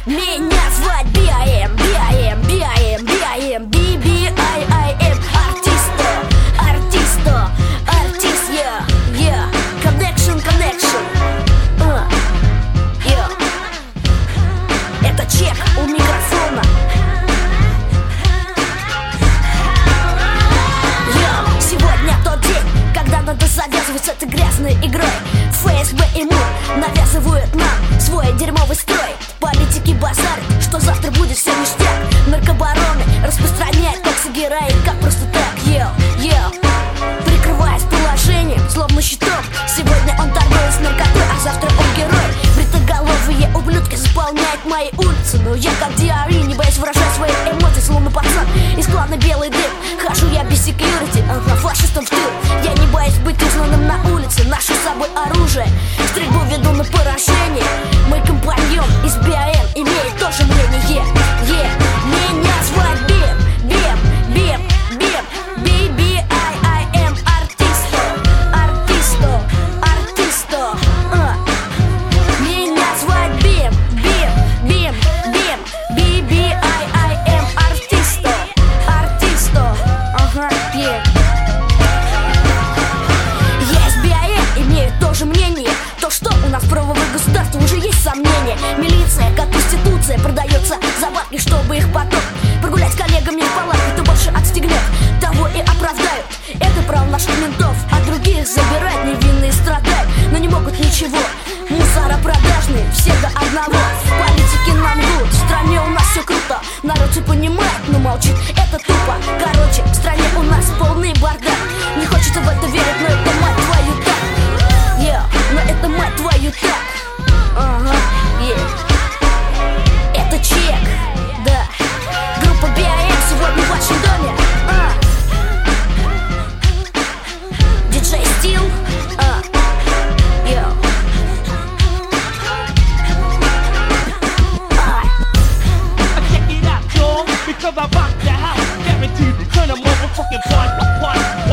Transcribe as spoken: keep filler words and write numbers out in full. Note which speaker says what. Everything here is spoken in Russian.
Speaker 1: Меня звать би ай эм, би ай эм, би ай эм, би ай эм, би би ай ай эм. Артисто, артисто, артист, yeah, yeah. Connection, connection, uh, yeah. Это чек у микрофона. Yeah. Сегодня тот день, когда надо завязывать с этой грязной игрой. ФСБ и МУР навязывают нам свой дерьмовый строй. Политики базарят, что завтра будет все ништяк. Наркобароны распространяют токсигероин, как просто так, ел, ел. Прикрываясь положением, словно щитом. Сегодня он торгует с наркотой, а завтра он герой. Бритоголовые ублюдки заполняют мои улицы, но я как диари, не боюсь выражать свои эмоции, словно пацан из клана Белый дым. Хожу я без секьюрити, ага, фашистам в тыл. Я не боюсь быть узнанным на улице, ношу с собой оружие. Стрельбу веду на поражение. Мой компаньон из би ай эм имеет тоже мнение. Yeah. Меня звать Бим, Бим, Бим, Бим, би би ай ай эм. Артисто, артисто, артисто, uh. Меня звать Бим, Бим, Бим, Бим, би би ай ай эм. Артисто, артисто, ага, yeah. Есть би ай эм, имеют тоже мнение. То, что у нас в правовых государствах уже есть сомнения. Милиция, как институция, продается за бабки, чтобы их потом прогулять с коллегами в палатке. Кто больше отстегнет, того и оправдают. Это право наших ментов, а других забирать. Невинные страдают, но не могут ничего. Мусора продажные, все до одного. Политики нам лгут, в стране у нас все круто. Народ все понимает, но молчит, это тупо. Короче, в стране у нас полный бардак. Не хочется в это верить, но это мать твою так. Yeah, но это мать твою так. Ага, yeah. Это чек, да. Группа би ай эм сегодня в вашем доме. а. Диджей Стил, а. Йо.
Speaker 2: Check it out, y'all, because I rock the house, guaranteed to turn a motherfucking party, party.